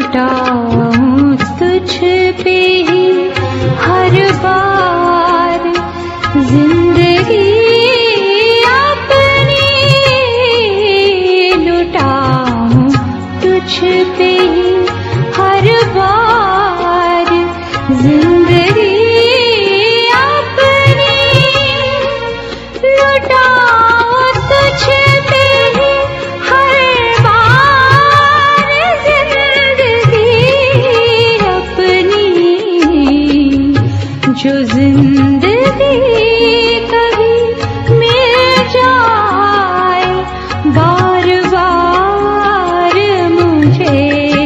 लुटाऊं तुझ पे ही हर बार जिंदगी अपनी, लुटाऊं तुझ पे ही हर बार जिंदगी अपनी, लुटाऊं तुझ पे ही हर बार जिंदगी अपनी, जो जिंदगी कभी मिल जाए बार बार मुझे,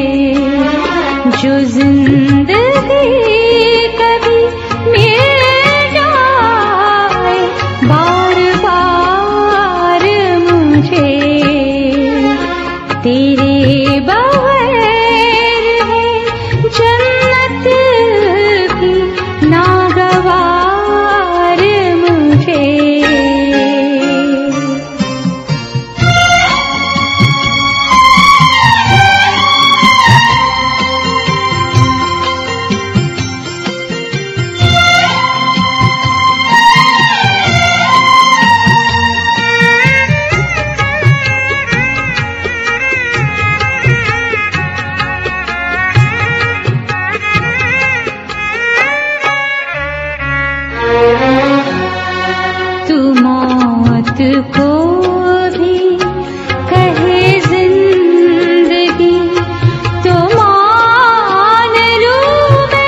जो जिंदगी कभी मिल जाए बार बार मुझे, तेरे बगैर है जन्नत की नागवार मुझे। तू मौत को भी कहे जिंदगी तो मान लूं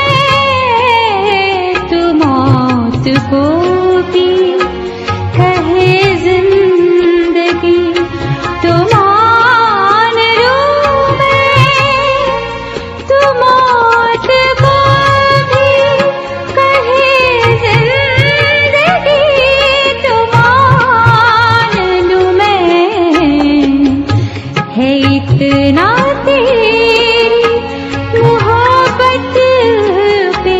मैं, तू मौत को भी कहे जिंदगी तो मान लूं मैं, तू मौत को भी कहे जिंदगी तो मान लूं मैं, है इतना तेरी मोहब्बत पे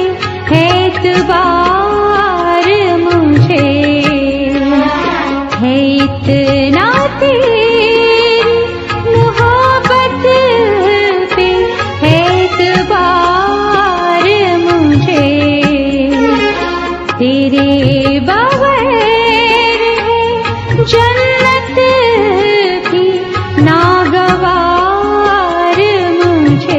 एतबार मुझे, है इतना तेरी मोहब्बत पे एतबार मुझे, तेरे बगैर है जन्नत की नागवार मुझे।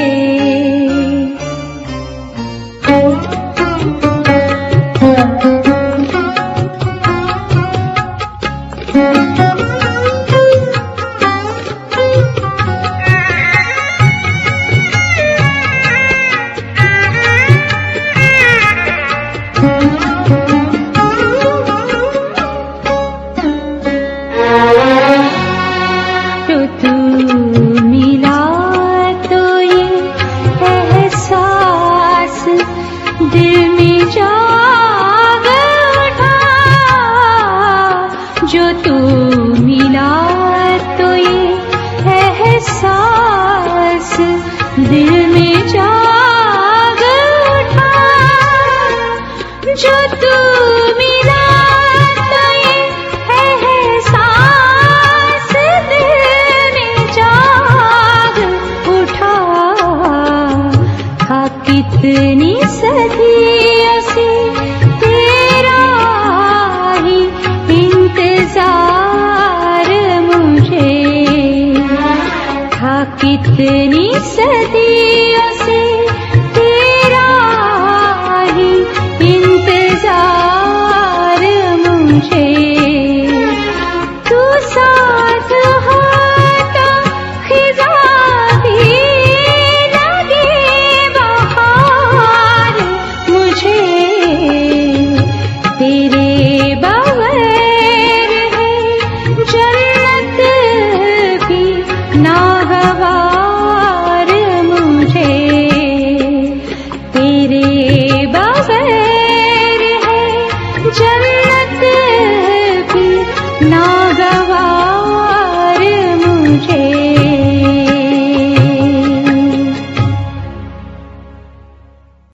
तो तू मिला तो ये एहसास दिल में जाग उठा, जो तू मिला तो ये एहसास दिल में जाग उठा, जो तू मिला तो ये एहसास दिल में जाग उठा, था कितनी सदियों से तेरा ही इंतजार मुझे, था कितनी सदियों से तेरा ही इंतजार मुझे,